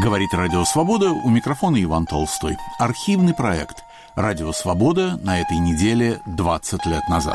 Говорит Радио Свобода, у микрофона Иван Толстой. Архивный проект «Радио Свобода» на этой неделе 20 лет назад.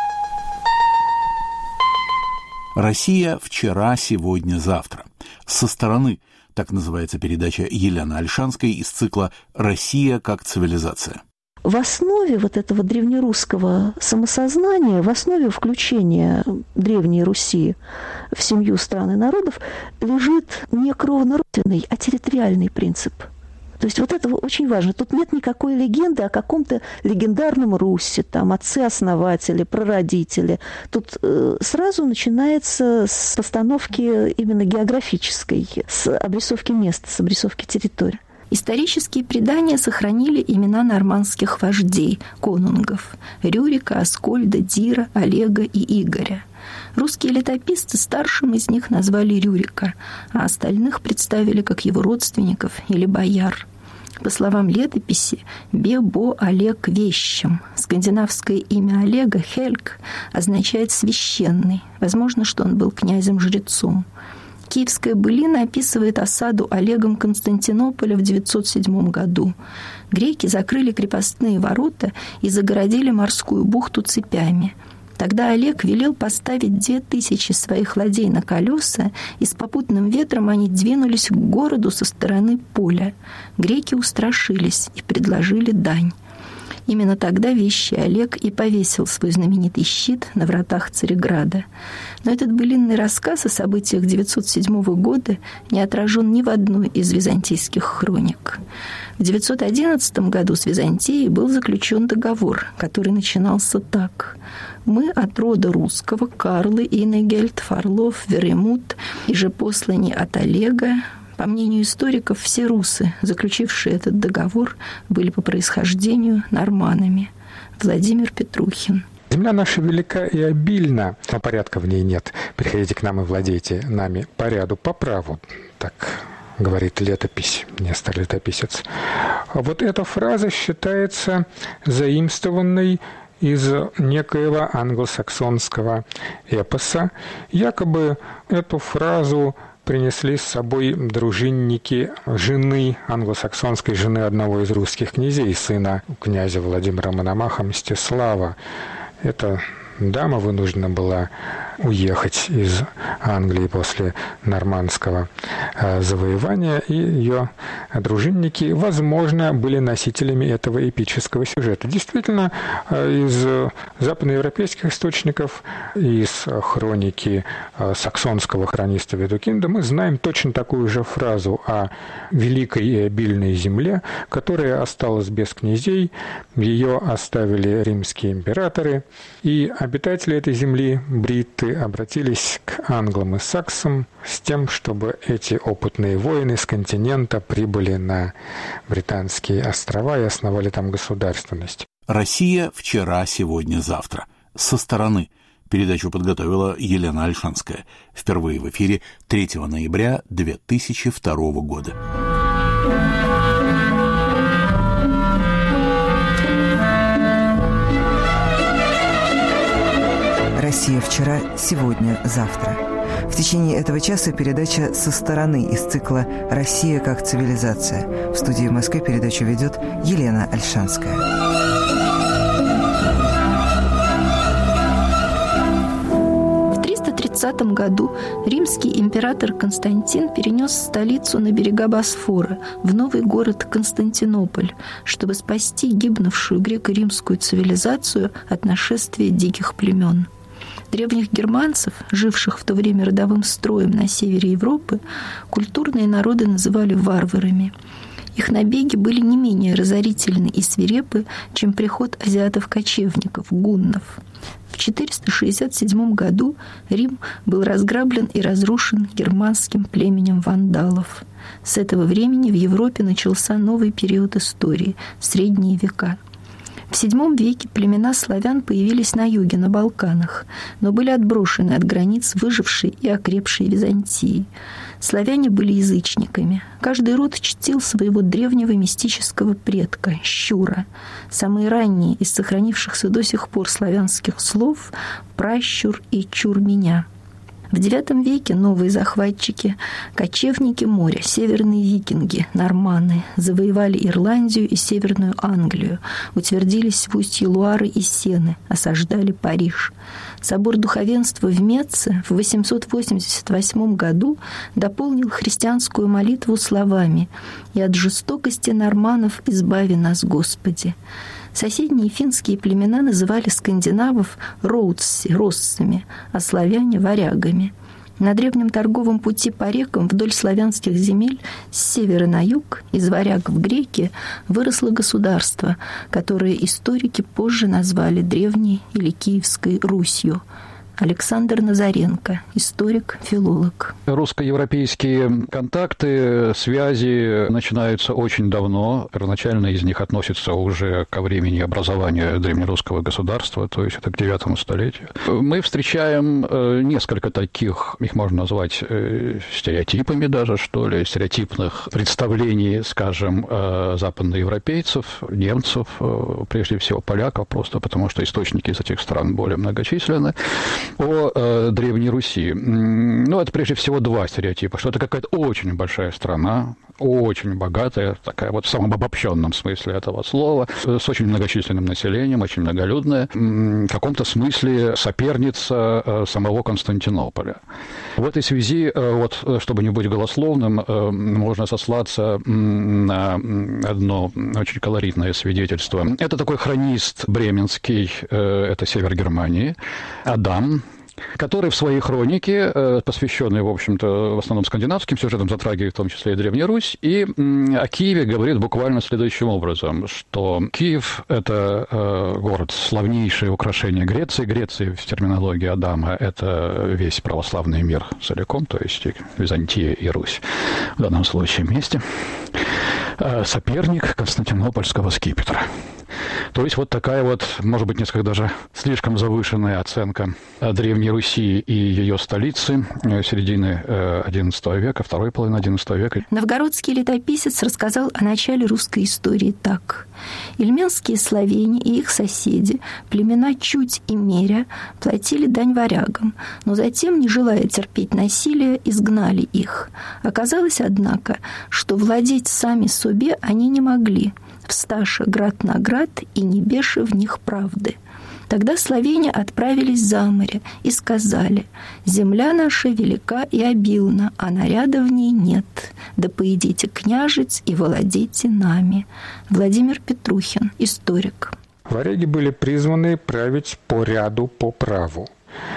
Россия вчера, сегодня, завтра. Со стороны, так называется передача Елены Ольшанской из цикла «Россия как цивилизация». В основе вот этого древнерусского самосознания, в основе включения Древней Руси в семью стран и народов лежит не кровно-родственный, а территориальный принцип. То есть вот это очень важно. Тут нет никакой легенды о каком-то легендарном Руси, там, отцы-основатели, прародители. Тут сразу начинается с постановки именно географической, с обрисовки места, с обрисовки территории. Исторические предания сохранили имена нормандских вождей, конунгов – Рюрика, Аскольда, Дира, Олега и Игоря. Русские летописцы старшим из них назвали Рюрика, а остальных представили как его родственников или бояр. По словам летописи, Бебо Олег Вещим. Скандинавское имя Олега, Хельг, означает «священный». Возможно, что он был князем-жрецом. Киевская былина описывает осаду Олегом Константинополя в 907 году. Греки закрыли крепостные ворота и загородили морскую бухту цепями. Тогда Олег велел поставить 2000 своих ладей на колеса, и с попутным ветром они двинулись к городу со стороны поля. Греки устрашились и предложили дань. Именно тогда вещий Олег и повесил свой знаменитый щит на вратах Цареграда. Но этот былинный рассказ о событиях 907 года не отражен ни в одной из византийских хроник. В 911 году с Византией был заключен договор, который начинался так: «Мы от рода русского, Карлы, Инегельд, Фарлов, Веремут, и же послани от Олега». По мнению историков, все русы, заключившие этот договор, были по происхождению норманами. Владимир Петрухин. Земля наша велика и обильна, но порядка в ней нет. Приходите к нам и владейте нами по ряду, по праву. Так говорит летопись, Нестор Летописец. А вот эта фраза считается заимствованной из некоего англосаксонского эпоса. Якобы эту фразу принесли с собой дружинники жены, англосаксонской жены одного из русских князей, сына князя Владимира Мономаха Мстислава. Эта дама вынуждена была уехать из Англии после нормандского завоевания, и ее дружинники, возможно, были носителями этого эпического сюжета. Действительно, из западноевропейских источников, из хроники саксонского хрониста Ведукинда мы знаем точно такую же фразу о великой и обильной земле, которая осталась без князей, ее оставили римские императоры, и обитатели этой земли, бритты, обратились к англам и саксам с тем, чтобы эти опытные воины с континента прибыли на Британские острова и основали там государственность. Россия вчера, сегодня, завтра. Со стороны. Передачу подготовила Елена Ольшанская. Впервые в эфире 3 ноября 2002 года. «Россия вчера, сегодня, завтра». В течение этого часа передача «Со стороны» из цикла «Россия как цивилизация». В студии в Москве передачу ведет Елена Ольшанская. В 330 году римский император Константин перенес столицу на берега Босфора, в новый город Константинополь, чтобы спасти гибнувшую греко-римскую цивилизацию от нашествия диких племен. Древних германцев, живших в то время родовым строем на севере Европы, культурные народы называли варварами. Их набеги были не менее разорительны и свирепы, чем приход азиатов-кочевников, гуннов. В 467 году Рим был разграблен и разрушен германским племенем вандалов. С этого времени в Европе начался новый период истории – Средние века. В VII веке племена славян появились на юге, на Балканах, но были отброшены от границ выжившей и окрепшей Византии. Славяне были язычниками. Каждый род чтил своего древнего мистического предка – Щура. Самые ранние из сохранившихся до сих пор славянских слов – пращур и чурменя. В IX веке новые захватчики, кочевники моря, северные викинги, норманы, завоевали Ирландию и Северную Англию, утвердились в устье Луары и Сены, осаждали Париж. Собор духовенства в Меце в 888 году дополнил христианскую молитву словами «И от жестокости норманов избави нас, Господи». Соседние финские племена называли скандинавов россами, а славяне – варягами. На древнем торговом пути по рекам вдоль славянских земель с севера на юг, из варягов греки, выросло государство, которое историки позже назвали Древней или Киевской Русью. Александр Назаренко, историк, филолог. Русско-европейские контакты, связи начинаются очень давно. Первоначально из них относятся уже ко времени образования древнерусского государства, то есть это к IX столетию. Мы встречаем несколько таких, их можно назвать стереотипами даже, что ли, стереотипных представлений, скажем, западноевропейцев, немцев, прежде всего поляков, просто потому что источники из этих стран более многочисленны, о Древней Руси. Ну, это прежде всего два стереотипа, что это какая-то очень большая страна, очень богатая, такая вот в самом обобщенном смысле этого слова, с очень многочисленным населением, очень многолюдная, в каком-то смысле соперница самого Константинополя. В этой связи, вот, чтобы не быть голословным, можно сослаться на одно очень колоритное свидетельство. Это такой хронист бременский, это север Германии, Адам, который в своей хронике, посвященной, в общем-то, в основном скандинавским сюжетам, затрагивает в том числе и Древнюю Русь, и о Киеве говорит буквально следующим образом, что Киев – это город, славнейшее украшение Греции. Греция в терминологии Адама – это весь православный мир целиком, то есть Византия и Русь в данном случае вместе. Соперник Константинопольского скипетра. То есть вот такая вот, может быть, несколько даже слишком завышенная оценка Древней Руси и ее столицы середины XI века, второй половины XI века. Новгородский летописец рассказал о начале русской истории так. Ильменские славяне и их соседи, племена Чуть и Меря, платили дань варягам, но затем, не желая терпеть насилие, изгнали их. Оказалось, однако, что владеть сами собе они не могли, всташа град на град и не беши в них правды. Тогда славяне отправились за море и сказали: «Земля наша велика и обилна, а наряда в ней нет. Да поедите княжец и владейте нами». Владимир Петрухин, историк. Варяги были призваны править по ряду, по праву.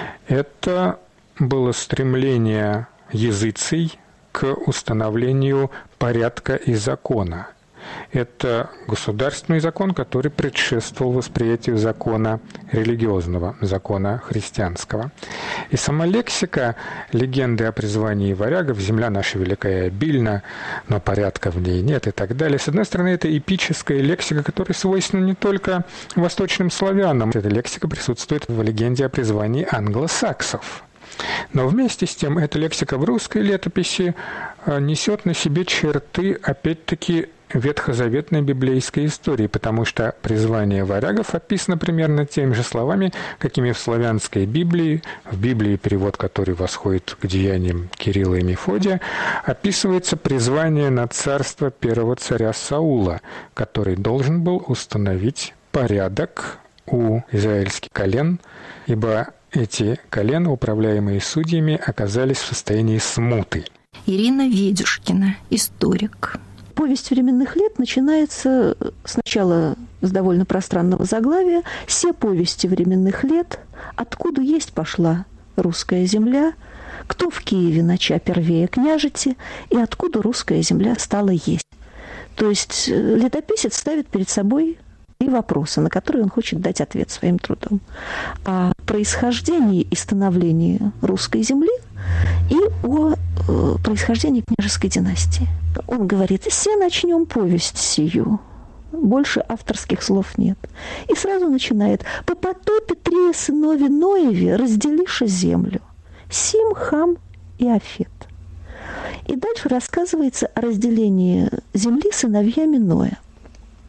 Это было стремление языций к установлению порядка и закона. Это государственный закон, который предшествовал восприятию закона религиозного, закона христианского. И сама лексика легенды о призвании варягов «Земля наша велика и обильна, но порядка в ней нет» и так далее. С одной стороны, это эпическая лексика, которая свойственна не только восточным славянам. Эта лексика присутствует в легенде о призвании англосаксов. Но вместе с тем эта лексика в русской летописи несет на себе черты, опять-таки, ветхозаветной библейской истории, потому что призвание варягов описано примерно теми же словами, какими в славянской Библии, в Библии, перевод который восходит к деяниям Кирилла и Мефодия, описывается призвание на царство первого царя Саула, который должен был установить порядок у израильских колен, ибо эти колена, управляемые судьями, оказались в состоянии смуты. Ирина Ведюшкина, историк. Повесть временных лет начинается сначала с довольно пространного заглавия «Се повести временных лет», откуда есть пошла русская земля, кто в Киеве нача первее княжити и откуда русская земля стала есть. То есть летописец ставит перед собой и вопросы, на которые он хочет дать ответ своим трудом. О происхождении и становлении русской земли и о происхождении княжеской династии. Он говорит: «Се начнем повесть сию». Больше авторских слов нет. И сразу начинает: «По потопе трие сынови Ноеви разделиша землю. Сим, Хам и Афет». И дальше рассказывается о разделении земли сыновьями Ноя.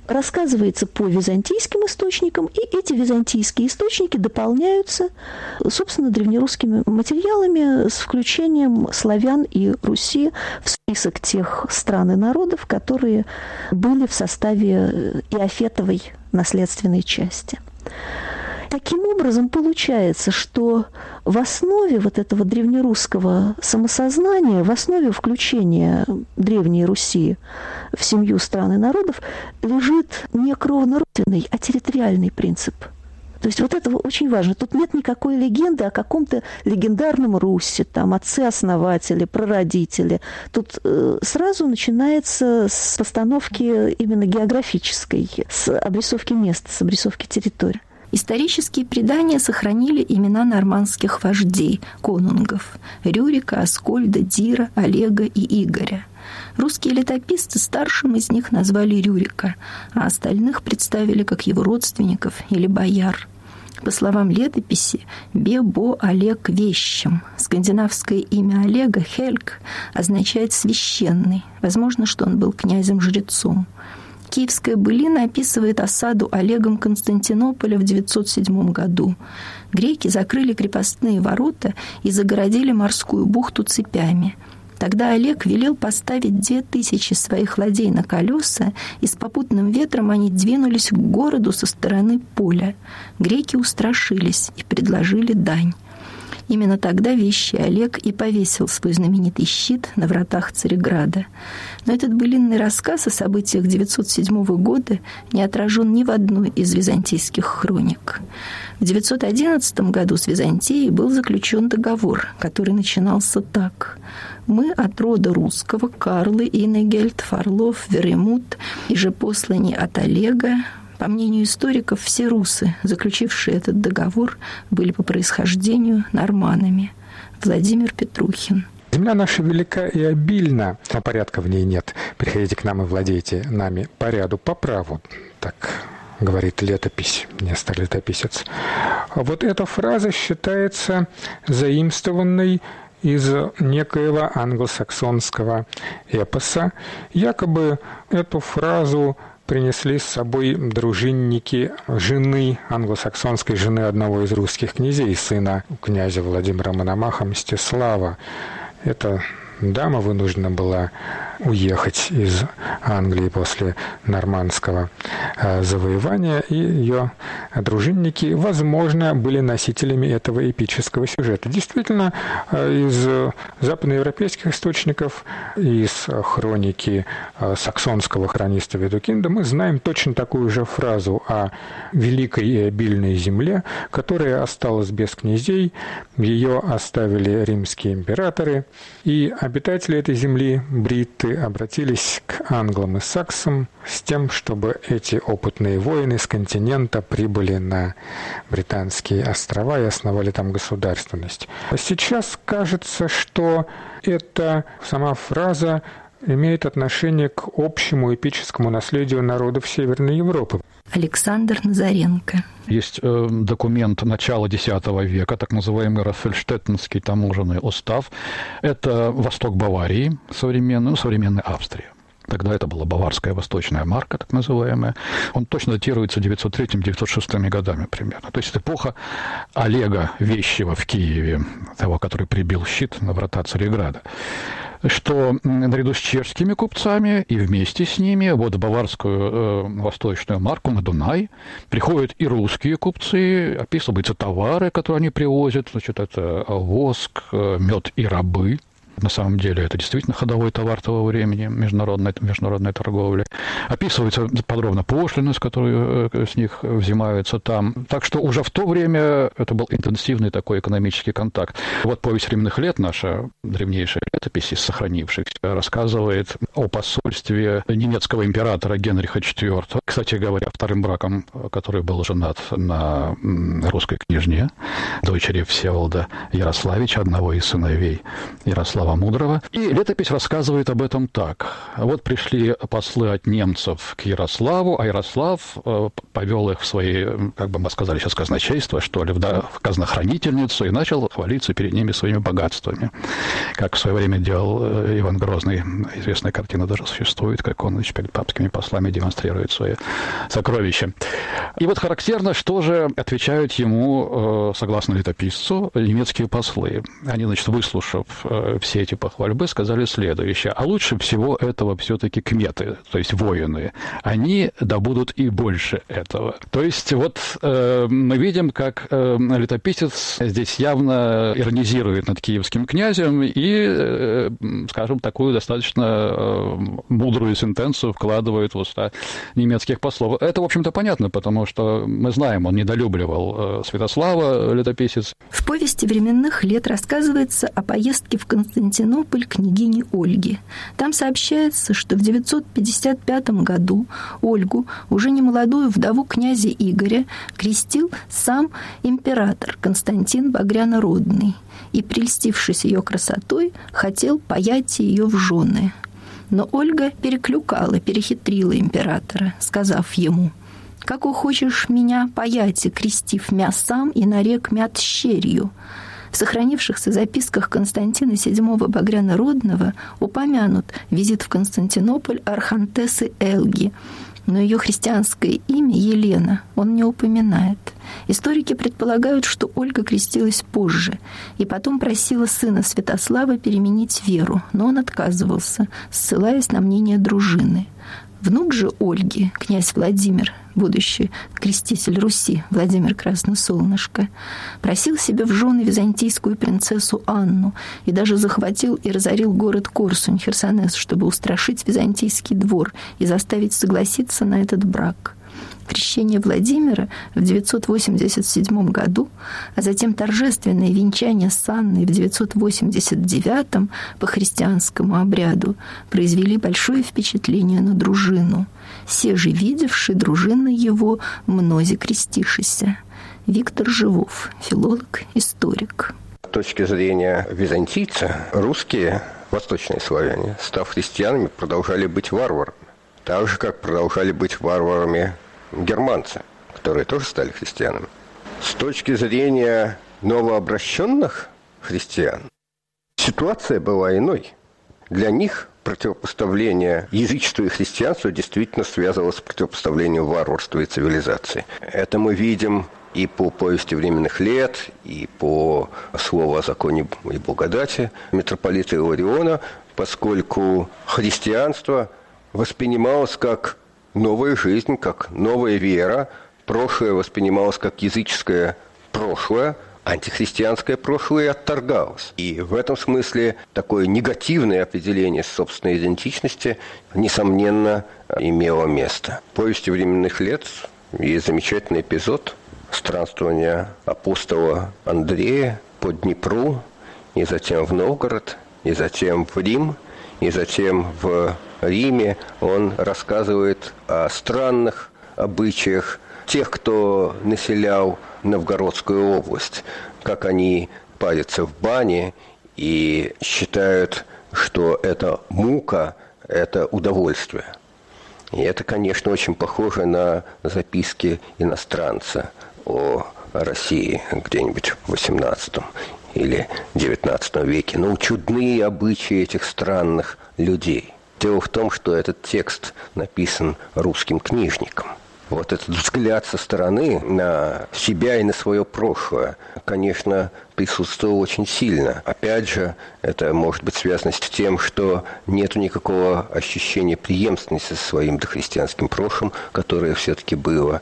рассказывается по византийским источникам, и эти византийские источники дополняются, собственно, древнерусскими материалами с включением славян и Руси в список тех стран и народов, которые были в составе Иофетовой наследственной части. Таким образом, получается, что в основе вот этого древнерусского самосознания, в основе включения Древней Руси в семью стран и народов лежит не кровно-родственный, а территориальный принцип. То есть вот это очень важно. Тут нет никакой легенды о каком-то легендарном Руси, там, отцы-основатели, прародители. Тут сразу начинается с постановки именно географической, с обрисовки места, с обрисовки территории. Исторические предания сохранили имена нормандских вождей, конунгов – Рюрика, Аскольда, Дира, Олега и Игоря. Русские летописцы старшим из них назвали Рюрика, а остальных представили как его родственников или бояр. По словам летописи, Бебо Олег Вещим. Скандинавское имя Олега, Хельг, означает «священный». Возможно, что он был князем-жрецом. Киевская былина описывает осаду Олегом Константинополя в 907 году. Греки закрыли крепостные ворота и загородили морскую бухту цепями. Тогда Олег велел поставить 2000 своих ладей на колеса, и с попутным ветром они двинулись к городу со стороны поля. Греки устрашились и предложили дань. Именно тогда вещий Олег и повесил свой знаменитый щит на вратах Цареграда. Но этот былинный рассказ о событиях 907 года не отражен ни в одной из византийских хроник. В 911 году с Византией был заключен договор, который начинался так. «Мы от рода русского, Карлы, Инегельд, Фарлов, Веремут, и же послани от Олега». По мнению историков, все русы, заключившие этот договор, были по происхождению норманами. Владимир Петрухин. Земля наша велика и обильна, но порядка в ней нет. Приходите к нам и владейте нами по ряду, по праву. Так говорит летопись, Нестор Летописец. Вот эта фраза считается заимствованной из некоего англосаксонского эпоса. Якобы эту фразу принесли с собой дружинники жены, англосаксонской жены одного из русских князей, сына князя Владимира Мономаха Мстислава. Эта дама вынуждена была уехать из Англии после нормандского завоевания, и ее дружинники, возможно, были носителями этого эпического сюжета. Действительно, из западноевропейских источников, из хроники саксонского хрониста Ведукинда мы знаем точно такую же фразу о великой и обильной земле, которая осталась без князей, ее оставили римские императоры, и обитатели этой земли, бритты, обратились к англам и саксам с тем, чтобы эти опытные воины с континента прибыли на Британские острова и основали там государственность. Сейчас кажется, что эта сама фраза имеет отношение к общему эпическому наследию народов Северной Европы. Александр Назаренко. Есть документ начала X века, так называемый Раффельштеттенский таможенный устав. Это восток Баварии, современной Австрии. Тогда это была баварская восточная марка, так называемая. Он точно датируется 903-906 годами примерно. То есть эпоха Олега Вещего в Киеве, того, который прибил щит на врата Цареграда. Что наряду с чешскими купцами и вместе с ними вот в баварскую восточную марку на Дунай приходят и русские купцы, описываются товары, которые они привозят, значит, это воск, мед и рабы. На самом деле это действительно ходовой товар того времени, международной торговли. Описывается подробно пошлины, с которой с них взимаются там. Так что уже в то время это был интенсивный такой экономический контакт. Вот повесть временных лет, наша древнейшая летопись из сохранившихся, рассказывает о посольстве немецкого императора Генриха IV. Кстати говоря, вторым браком, который был женат на русской княжне, дочери Всеволода Ярославича, одного из сыновей Ярослава Мудрого. И летопись рассказывает об этом так. Вот пришли послы от немцев к Ярославу, а Ярослав повел их в свои, как бы мы сказали сейчас, казначейство, что ли, в казнохранительницу, и начал хвалиться перед ними своими богатствами. Как в свое время время делал Иван Грозный. Известная картина даже существует, как он перед папскими послами демонстрирует свои сокровища. И вот характерно, что же отвечают ему, согласно летописцу, немецкие послы. Они, значит, выслушав все эти похвальбы, сказали следующее. А лучше всего этого все-таки кметы, то есть воины. Они добудут и больше этого. То есть вот мы видим, как летописец здесь явно иронизирует над киевским князем и, скажем, такую достаточно мудрую сентенцию вкладывает в уста немецких послов. Это, в общем-то, понятно, потому что мы знаем, он недолюбливал Святослава, летописец. В повести временных лет рассказывается о поездке в Константинополь княгини Ольги. Там сообщается, что в 955 году Ольгу, уже немолодую вдову князя Игоря, крестил сам император Константин Багрянородный и, прельстившись ее красотой, хотел паять ее в жены. Но Ольга перехитрила императора, сказав ему: «Как хочешь меня паять, и крестив мя сам, и нарек мя тщерью». В сохранившихся записках Константина VII Багрянородного упомянут визит в Константинополь архантессы Элги, но ее христианское имя Елена он не упоминает. Историки предполагают, что Ольга крестилась позже и потом просила сына Святослава переменить веру, но он отказывался, ссылаясь на мнение дружины. Внук же Ольги, князь Владимир, будущий креститель Руси, Владимир Красносолнышко, просил себе в жены византийскую принцессу Анну и даже захватил и разорил город Корсунь, Херсонес, чтобы устрашить византийский двор и заставить согласиться на этот брак. Крещение Владимира в 987 году, а затем торжественное венчание с Анной в 989 по христианскому обряду произвели большое впечатление на дружину. Се же видевши дружины его, мнози крестишися. Виктор Живов, филолог, историк. С точки зрения византийца, русские, восточные славяне, став христианами, продолжали быть варварами. Так же, как продолжали быть варварами германцы, которые тоже стали христианами. С точки зрения новообращенных христиан ситуация была иной. Для них противопоставление язычеству и христианству действительно связывалось с противопоставлением варварства и цивилизации. Это мы видим и по повести временных лет, и по слову о законе и благодати митрополита Илариона, поскольку христианство воспринималось как новая жизнь, как новая вера, прошлое воспринималось как языческое прошлое, антихристианское прошлое отторгалось. И в этом смысле такое негативное определение собственной идентичности, несомненно, имело место. В повести временных лет есть замечательный эпизод странствования апостола Андрея по Днепру, и затем в Новгород, и затем в Рим, и затем в Риме. Он рассказывает о странных обычаях тех, кто населял Новгородскую область, как они парятся в бане и считают, что это мука, это удовольствие. И это, конечно, очень похоже на записки иностранца о России где-нибудь в XVIII или XIX веке. Но чудные обычаи этих странных людей. Дело в том, что этот текст написан русским книжником. Вот этот взгляд со стороны на себя и на свое прошлое, конечно, присутствовал очень сильно. Опять же, это может быть связано с тем, что нет никакого ощущения преемственности со своим дохристианским прошлым, которое все-таки было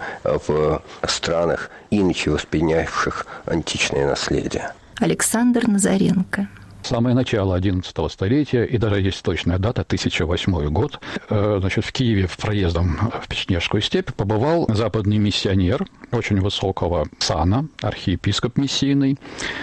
в странах, иначе воспринявших античное наследие. Александр Назаренко. Самое начало XI столетия, и даже есть точная дата, 1008 год. Значит, в Киеве проездом в Печенежскую степь побывал западный миссионер очень высокого сана, архиепископ миссийный,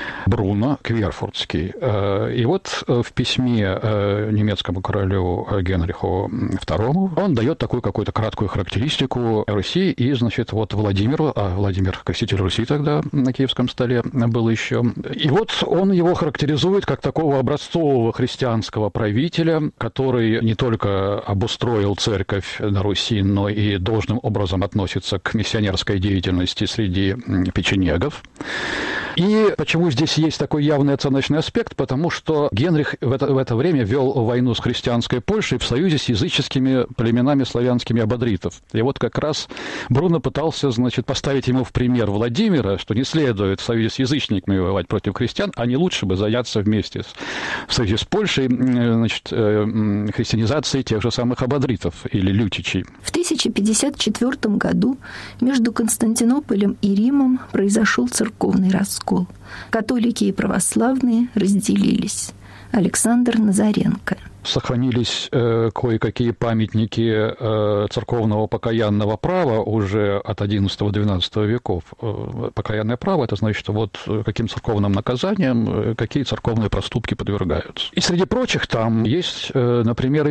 Бруно Кверфуртский. И вот в письме немецкому королю Генриху II он дает такую какую-то краткую характеристику Руси, и, значит, вот Владимиру, Владимир Креститель Руси тогда на Киевском столе был еще, и вот он его характеризует как такого образцового христианского правителя, который не только обустроил церковь на Руси, но и должным образом относится к миссионерской деятельности среди печенегов. И почему здесь есть такой явный оценочный аспект? Потому что Генрих в это время вел войну с христианской Польшей в союзе с языческими племенами славянскими абадритов. И вот как раз Бруно пытался, поставить ему в пример Владимира, что не следует в союзе с язычниками воевать против христиан, а не лучше бы заняться вместе в союзе с Польшей, христианизацией тех же самых абадритов или лютичей. В 1054 году между Константинополем и Римом произошел церковный раскол. Католики и православные разделились. Александр Назаренко. Сохранились кое-какие памятники церковного покаянного права уже от XI-XII веков. Покаянное право – это значит, что каким церковным наказанием какие церковные проступки подвергаются. И среди прочих там есть, например, и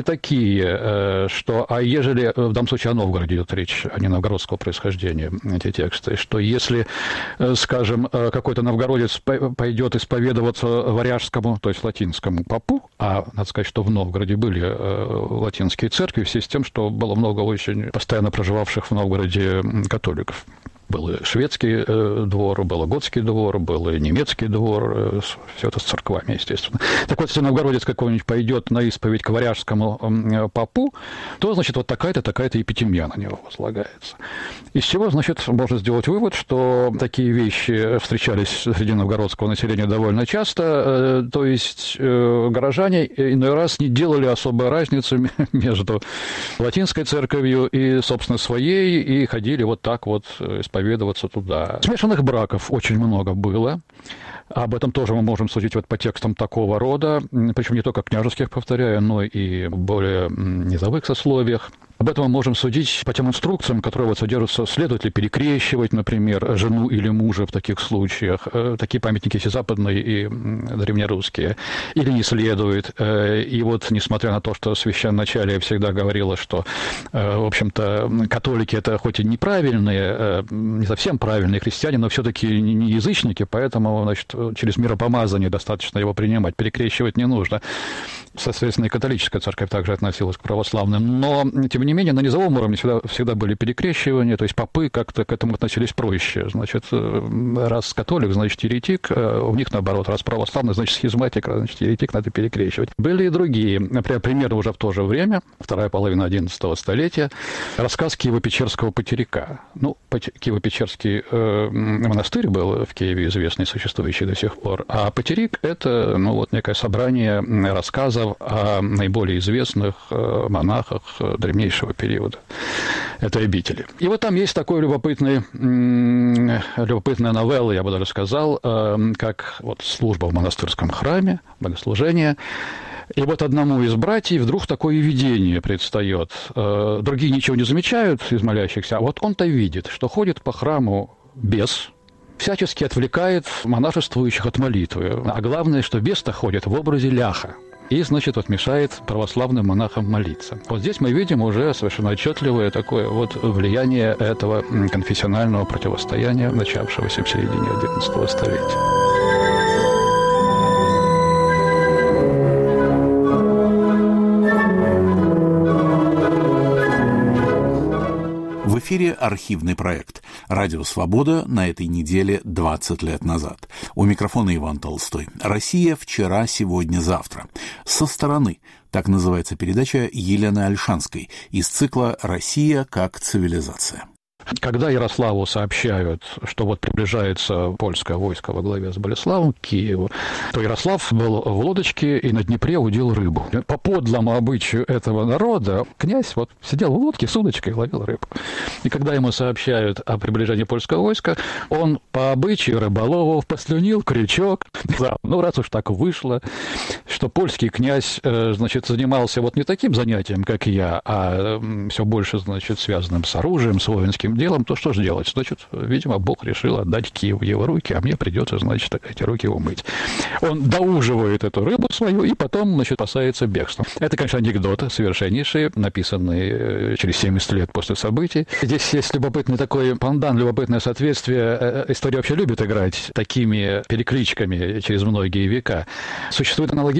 такие, что, ежели, в данном случае о Новгороде идет речь, а не новгородского происхождения, эти тексты, что если, скажем, какой-то новгородец пойдет исповедоваться варяжскому, то есть латинскому попу, а надо сказать, что в Новгороде были латинские церкви, в связи с тем, что было много очень постоянно проживавших в Новгороде католиков. Был и шведский двор, был и готский двор, был и немецкий двор, все это с церквами, естественно. Так вот, если новгородец какой-нибудь пойдет на исповедь к варяжскому попу, то, значит, вот такая-то епитемья на него возлагается. Из чего, значит, можно сделать вывод, что такие вещи встречались среди новгородского населения довольно часто, то есть горожане иной раз не делали особой разницы между латинской церковью и, собственно, своей, и ходили вот так вот исповедоваться туда. Смешанных браков очень много было. Об этом тоже мы можем судить по текстам такого рода, причем не только княжеских, повторяю, но и более низовых сословиях. Об этом мы можем судить по тем инструкциям, которые содержатся, следует ли перекрещивать, например, жену или мужа в таких случаях. Такие памятники есть и западные, и древнерусские. Или не следует. И несмотря на то, что священноначалие всегда говорило, что, в общем-то, католики это хоть и неправильные, не совсем правильные христиане, но все-таки не язычники, поэтому, значит, через миропомазание достаточно его принимать. Перекрещивать не нужно. Соответственно, и католическая церковь также относилась к православным. Но, тем не менее, на низовом уровне всегда были перекрещивания, то есть попы как-то к этому относились проще. Значит, раз католик, значит, еретик, у них, наоборот, раз православный, значит, схизматик, значит, еретик, надо перекрещивать. Были и другие. Например, примерно уже в то же время, вторая половина XI столетия, рассказ Киево-Печерского потеряка. Киево-Печерский монастырь был в Киеве известный, существующий до сих пор, а потерик – это, некое собрание рассказов о наиболее известных монахах древнейшего периода этой обители. И там есть такой любопытная новелла, я бы даже сказал, как служба в монастырском храме, богослужение. И одному из братьев вдруг такое видение предстает. Другие ничего не замечают из молящихся, а он-то видит, что ходит по храму бес, всячески отвлекает монашествующих от молитвы. А главное, что бес-то ходит в образе ляха. И, значит, мешает православным монахам молиться. Здесь мы видим уже совершенно отчетливое такое влияние этого конфессионального противостояния, начавшегося в середине XI столетия. В эфире архивный проект «Радио Свобода» на этой неделе 20 лет назад. У микрофона Иван Толстой. «Россия. Вчера, сегодня, завтра». «Со стороны» — так называется передача Елены Ольшанской из цикла «Россия как цивилизация». Когда Ярославу сообщают, что приближается польское войско во главе с Болеславом к Киеву, то Ярослав был в лодочке и на Днепре удил рыбу. По подлому обычаю этого народа князь сидел в лодке с удочкой и ловил рыбу. И когда ему сообщают о приближении польского войска, он по обычаю рыболовов послюнил крючок. Раз уж так вышло, что польский князь, занимался не таким занятием, как я, а все больше, связанным с оружием, с воинским делом, то что же делать? Значит, видимо, Бог решил отдать Киев в его руки, а мне придется, эти руки умыть. Он доуживает эту рыбу свою и потом, спасается бегством. Это, конечно, анекдот совершеннейший, написанный через 70 лет после событий. Здесь есть любопытный такой пандан, любопытное соответствие. История вообще любит играть такими перекличками через многие века. Существует аналогичный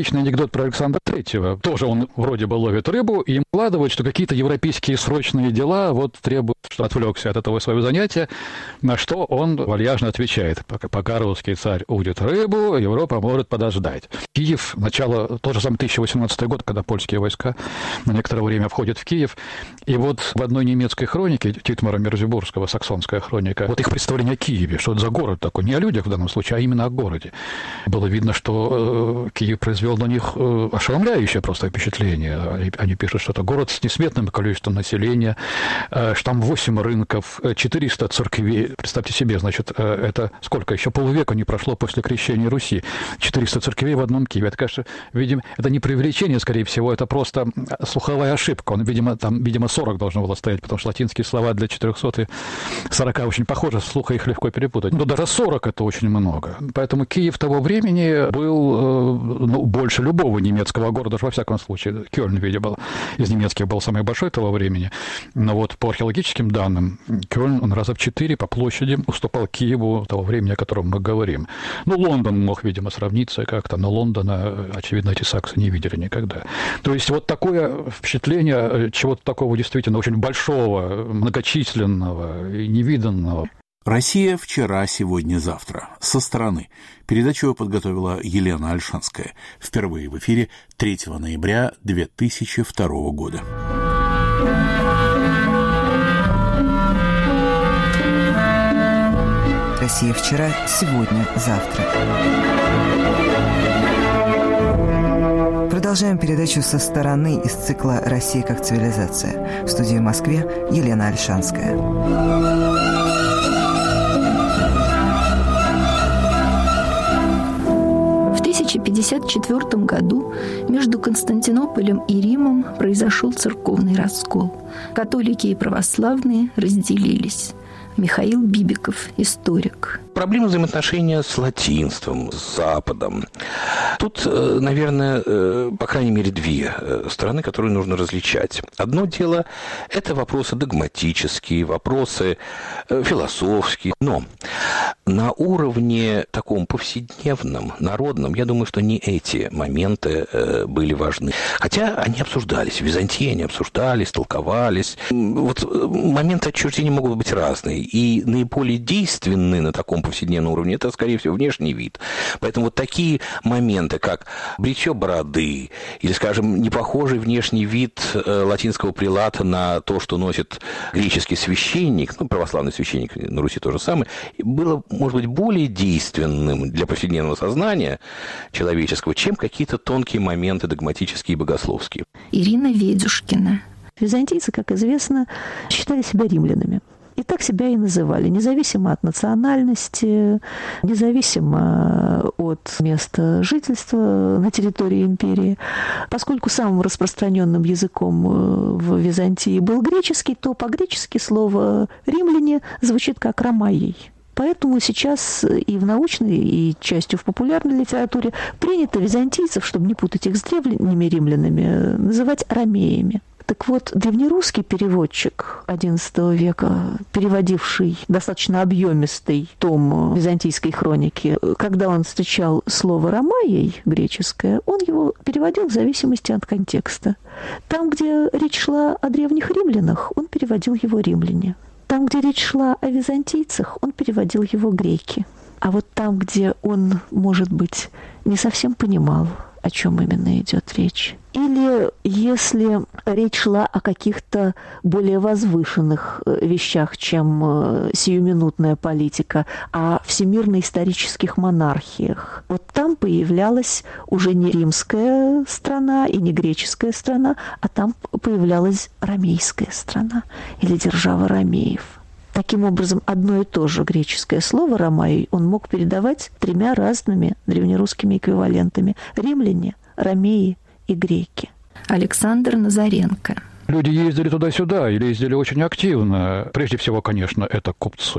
типичный анекдот про Александра III. Тоже он вроде бы ловит рыбу, и им вкладывают, что какие-то европейские срочные дела требуют, что отвлекся от этого своего занятия, на что он вальяжно отвечает: пока русский царь удит рыбу, Европа может подождать. Киев, начало, тот же самый 1018 год, когда польские войска на некоторое время входят в Киев, и вот в одной немецкой хронике Титмара Мерзебургского, саксонская хроника, вот их представление о Киеве, что это за город такой, не о людях в данном случае, а именно о городе. Было видно, что Киев произвел на них ошеломляющее просто впечатление. Они пишут, что это город с несметным количеством населения, что там 8 рынков, 400 церквей. Представьте себе, значит, это сколько? Еще полвека не прошло после крещения Руси. 400 церквей в одном Киеве. Это, конечно, видимо, это не преувеличение, скорее всего, это просто слуховая ошибка. Он, видимо, 40 должно было стоять, потому что латинские слова для 440 очень похожи, слуха их легко перепутать. Но даже 40 это очень много. Поэтому Киев того времени был больше любого немецкого города, во всяком случае. Кёльн, видимо, из немецких был самый большой того времени. Но вот по археологическим данным, Кёльн, он раза в 4 по площади уступал Киеву того времени, о котором мы говорим. Лондон мог, видимо, сравниться как-то, но Лондона, очевидно, эти саксы не видели никогда. То есть вот такое впечатление чего-то такого действительно очень большого, многочисленного и невиданного. Россия вчера, сегодня, завтра. Со стороны. Передачу подготовила Елена Альшанская. Впервые в эфире 3 ноября 2002 года. Россия вчера, сегодня, завтра. Продолжаем передачу «Со стороны» из цикла «Россия как цивилизация». В студии в Москве Елена Альшанская. В 1054 году между Константинополем и Римом произошел церковный раскол. Католики и православные разделились. Михаил Бибиков, историк. Проблема взаимоотношения с латинством, с Западом. Тут, наверное, по крайней мере, две стороны, которые нужно различать. Одно дело – это вопросы догматические, вопросы философские. Но на уровне таком повседневном, народном, я думаю, что не эти моменты были важны. Хотя они обсуждались. В Византии они обсуждались, толковались. Вот моменты отчуждения могут быть разные. И наиболее действенны на таком повседневном уровне – это, скорее всего, внешний вид. Поэтому вот такие моменты, как бритье бороды или, скажем, непохожий внешний вид латинского прелата на то, что носит греческий священник, православный священник на Руси то же самое, было, может быть, более действенным для повседневного сознания человеческого, чем какие-то тонкие моменты догматические и богословские. Ирина Ведюшкина. Византийцы, как известно, считали себя римлянами. И так себя и называли, независимо от национальности, независимо от места жительства на территории империи. Поскольку самым распространенным языком в Византии был греческий, то по-гречески слово «римляне» звучит как «ромаей». Поэтому сейчас и в научной, и частью в популярной литературе принято византийцев, чтобы не путать их с древними римлянами, называть ромеями. Так вот, древнерусский переводчик XI века, переводивший достаточно объемистый том византийской хроники, когда он встречал слово «ромаей» греческое, он его переводил в зависимости от контекста. Там, где речь шла о древних римлянах, он переводил его «римляне». Там, где речь шла о византийцах, он переводил его «греки». А вот там, где он, может быть, не совсем понимал, о чем именно идет речь. Или если речь шла о каких-то более возвышенных вещах, чем сиюминутная политика, о всемирно-исторических монархиях. Вот там появлялась уже не римская страна и не греческая страна, а там появлялась ромейская страна или держава ромеев. Таким образом, одно и то же греческое слово «ромаей» он мог передавать 3 разными древнерусскими эквивалентами – римляне, ромеи и греки. Александр Назаренко. Люди ездили туда-сюда или ездили очень активно. Прежде всего, конечно, это купцы.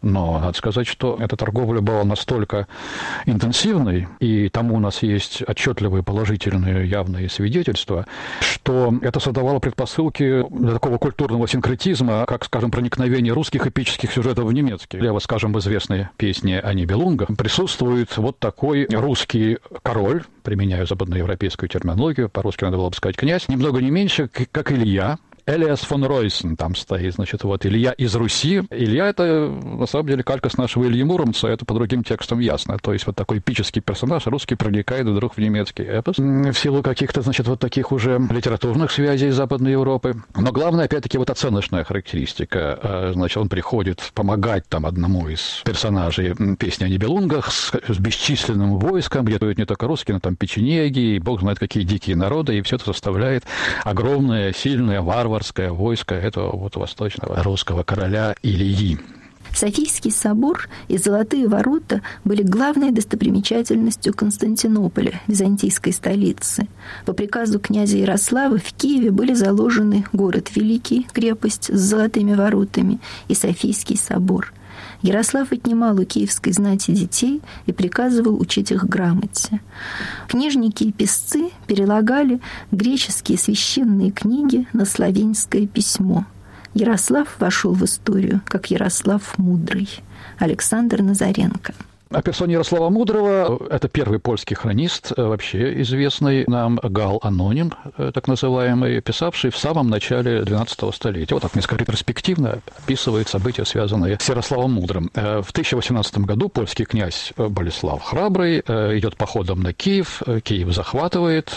но надо сказать, что эта торговля была настолько интенсивной, и тому у нас есть отчетливые положительные явные свидетельства, что это создавало предпосылки для такого культурного синкретизма, как, скажем, проникновение русских эпических сюжетов в немецкий. Лево, скажем, в известной песне о Нибелунге присутствует вот такой русский король, применяю западноевропейскую терминологию, по-русски надо было бы сказать князь, ни много ни меньше, как Илья, Элиас фон Ройсен там стоит, значит, вот Илья из Руси. Илья — это, на самом деле, калька с нашего Ильи Муромца, это по другим текстам ясно. То есть вот такой эпический персонаж, русский, проникает вдруг в немецкий эпос в силу каких-то, значит, вот таких уже литературных связей Западной Европы. Но главное, опять-таки, вот оценочная характеристика. Значит, он приходит помогать там одному из персонажей песни о Нибелунгах с бесчисленным войском, где не только русские, но там печенеги, и бог знает какие дикие народы, и все это составляет огромное, сильное, варварское войско этого вот восточного русского короля Ильи. Софийский собор и Золотые ворота были главной достопримечательностью Константинополя, византийской столицы. По приказу князя Ярослава в Киеве были заложены город Великий, крепость с Золотыми воротами, и Софийский собор. Ярослав отнимал у киевской знати детей и приказывал учить их грамоте. Книжники и писцы перелагали греческие священные книги на славянское письмо. Ярослав вошел в историю как Ярослав Мудрый. Александр Назаренко. О персоне Ярослава Мудрого, это первый польский хронист, вообще известный нам, Гал Аноним, так называемый, писавший в самом начале XII столетия. Вот так несколько ретроспективно описывает события, связанные с Ярославом Мудрым. В 1018 году польский князь Болеслав Храбрый идет походом на Киев, Киев захватывает,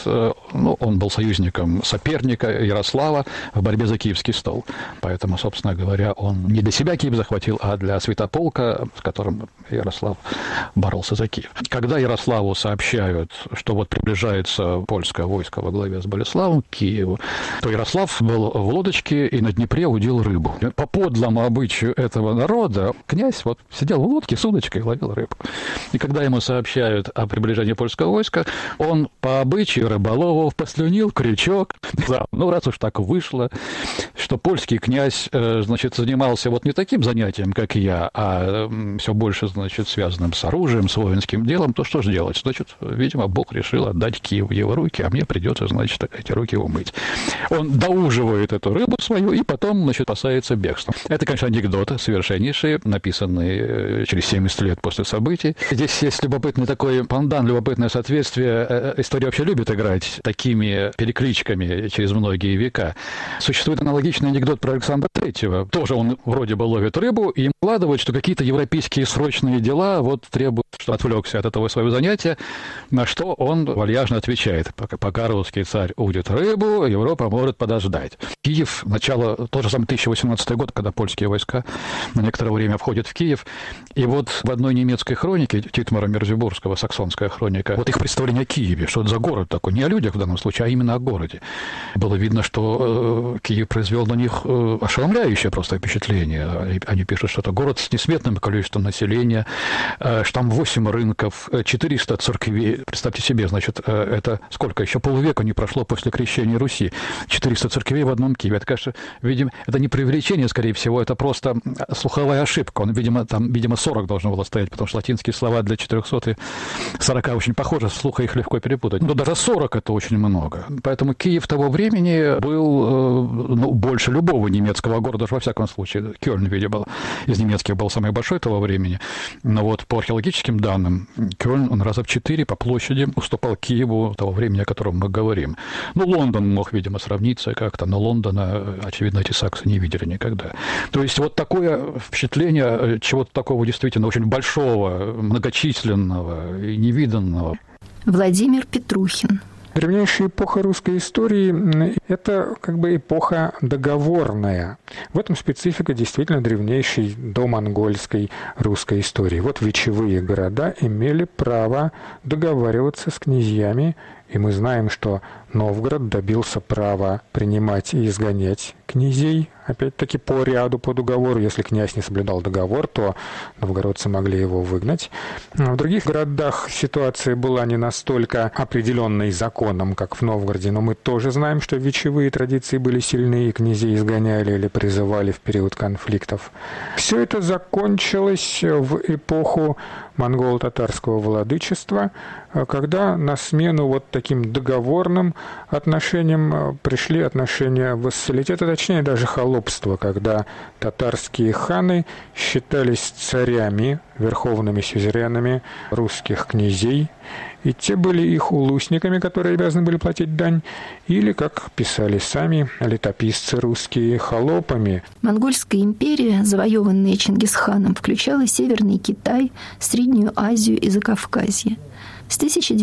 он был союзником соперника Ярослава в борьбе за Киевский стол. Поэтому, собственно говоря, он не для себя Киев захватил, а для Святополка, с которым Ярослав боролся за Киев. Когда Ярославу сообщают, что вот приближается польское войско во главе с Болеславом к Киеву, то Ярослав был в лодочке и на Днепре удил рыбу. По подлому обычаю этого народа князь вот сидел в лодке с удочкой и ловил рыбу. И когда ему сообщают о приближении польского войска, он по обычаю рыболовов послюнил крючок. Раз уж так вышло, что польский князь, значит, занимался вот не таким занятием, как я, а все больше, значит, связанным с оружием, с воинским делом, то что же делать? Значит, видимо, Бог решил отдать Киев в его руки, а мне придется, значит, эти руки умыть. Он доуживает эту рыбу свою и потом, значит, спасается бегством. Это, конечно, анекдоты совершеннейшие, написанные через 70 лет после событий. Здесь есть любопытный такой пандан, любопытное соответствие. История вообще любит играть такими перекличками через многие века. Существует аналогичный анекдот про Александра III. Тоже он вроде бы ловит рыбу, и им вкладывают, что какие-то европейские срочные дела вот требуют, что отвлекся от этого своего занятия, на что он вальяжно отвечает: пока русский царь удит рыбу, Европа может подождать. Киев, начало, тот же самый 1018 год, когда польские войска на некоторое время входят в Киев, и вот в одной немецкой хронике, Титмара Мерзебургского, саксонская хроника, вот их представление о Киеве, что это за город такой, не о людях в данном случае, а именно о городе. Было видно, что Киев произвел на них ошеломляющее просто впечатление. Они пишут, что это город с несметным количеством населения, что там 8 рынков, 400 церквей. Представьте себе, значит, это сколько? Еще полвека не прошло после крещения Руси. 400 церквей в одном Киеве. Это, конечно, видимо, это не преувеличение, скорее всего, это просто слуховая ошибка. Он, видимо, 40 должно было стоять, потому что латинские слова для 440 очень похожи, слуха их легко перепутать. Но даже 40 это очень много. Поэтому Киев того времени был больше любого немецкого города, во всяком случае. Кёльн, видимо, из немецких был самый большой того времени. Но вот по археологическим данным, Кёльн, он раза в 4 по площади уступал Киеву того времени, о котором мы говорим. Лондон мог, видимо, сравниться как-то, но Лондона, очевидно, эти саксы не видели никогда. То есть вот такое впечатление чего-то такого действительно очень большого, многочисленного и невиданного. Владимир Петрухин. Древнейшая эпоха русской истории – это как бы эпоха договорная. В этом специфика действительно древнейшей домонгольской русской истории. Вот вечевые города имели право договариваться с князьями И мы знаем, что Новгород добился права принимать и изгонять князей, опять-таки по ряду, по договору. Если князь не соблюдал договор, то новгородцы могли его выгнать. В других городах ситуация была не настолько определенной законом, как в Новгороде, но мы тоже знаем, что вечевые традиции были сильны, и князей изгоняли или призывали в период конфликтов. Все это закончилось в эпоху монголо-татарского владычества, когда на смену вот таким договорным отношениям пришли отношения вассалитета, точнее даже холопства, когда татарские ханы считались царями, верховными сюзеренами русских князей, и те были их улусниками, которые обязаны были платить дань, или, как писали сами летописцы русские, холопами. Монгольская империя, завоеванная Чингисханом, включала Северный Китай, Среднюю Азию и Закавказье. С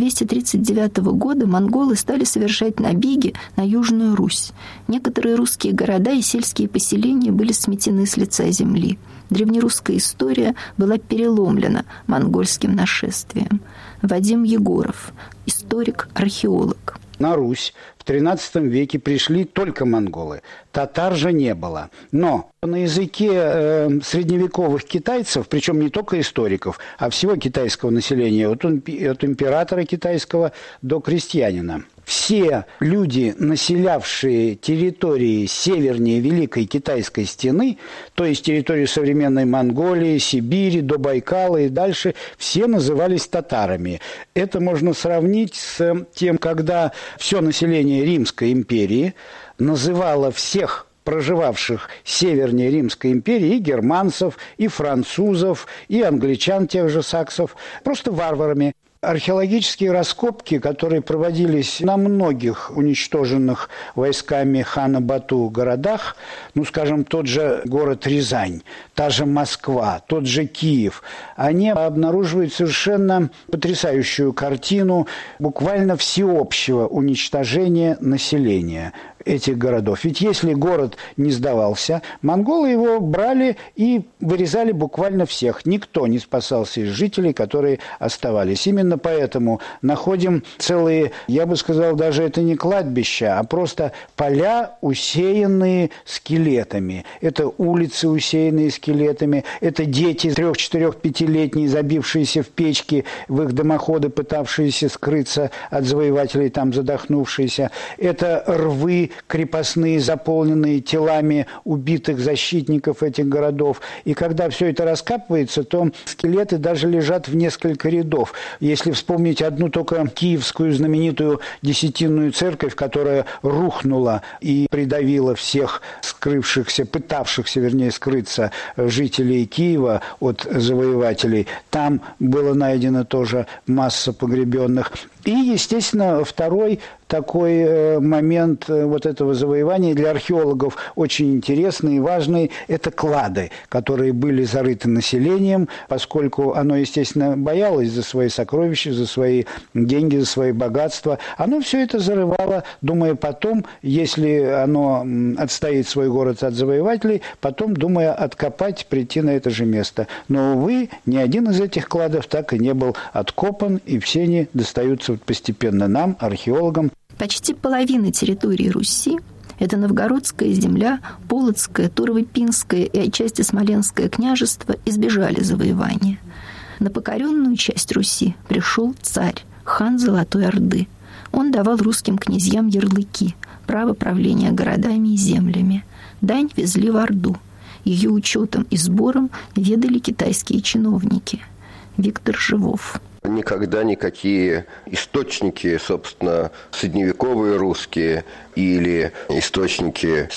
1239 года монголы стали совершать набеги на Южную Русь. Некоторые русские города и сельские поселения были сметены с лица земли. Древнерусская история была переломлена монгольским нашествием. Вадим Егоров, историк-археолог. На Русь в XIII веке пришли только монголы. Татар же не было. Но на языке средневековых китайцев, причем не только историков, а всего китайского населения, от императора китайского до крестьянина, все люди, населявшие территории севернее Великой Китайской стены, то есть территорию современной Монголии, Сибири, до Байкала и дальше, все назывались татарами. Это можно сравнить с тем, когда все население Римской империи называло всех проживавших севернее Римской империи, и германцев, и французов, и англичан, тех же саксов, просто варварами. Археологические раскопки, которые проводились на многих уничтоженных войсками хана Бату городах, скажем, тот же город Рязань, та же Москва, тот же Киев, они обнаруживают совершенно потрясающую картину буквально всеобщего уничтожения населения этих городов. Ведь если город не сдавался, монголы его брали и вырезали буквально всех. Никто не спасался из жителей, которые оставались. Именно поэтому находим целые, я бы сказал, даже это не кладбища, а просто поля, усеянные скелетами. Это улицы, усеянные скелетами. Это дети 3, 4, 5-летние, забившиеся в печки, в их дымоходы, пытавшиеся скрыться от завоевателей, там задохнувшиеся. Это рвы крепостные, заполненные телами убитых защитников этих городов. И когда все это раскапывается, то скелеты даже лежат в несколько рядов. Если вспомнить одну только киевскую знаменитую Десятинную церковь, которая рухнула и придавила всех скрывшихся, пытавшихся, вернее, скрыться жителей Киева от завоевателей, там было найдено тоже масса погребенных. И, естественно, второй такой момент вот этого завоевания для археологов очень интересный и важный – это клады, которые были зарыты населением, поскольку оно, естественно, боялось за свои сокровища, за свои деньги, за свои богатства. Оно все это зарывало, думая потом, если оно отстоит свой город от завоевателей, потом, думая откопать, прийти на это же место. Но, увы, ни один из этих кладов так и не был откопан, и все они достаются постепенно нам, археологам. Почти половина территории Руси – это Новгородская земля, Полоцкое, Турово-Пинское и отчасти Смоленское княжество – избежали завоевания. На покоренную часть Руси пришел царь, хан Золотой Орды. Он давал русским князьям ярлыки, право правления городами и землями. Дань везли в Орду. Ее учетом и сбором ведали китайские чиновники. Виктор Живов. Никогда никакие источники, собственно, средневековые русские или источники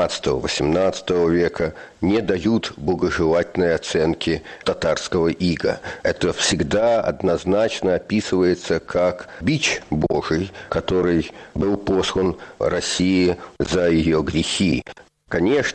17-18 века не дают благожелательной оценки татарского ига. Это всегда однозначно описывается как бич Божий, который был послан России за ее грехи. Конечно,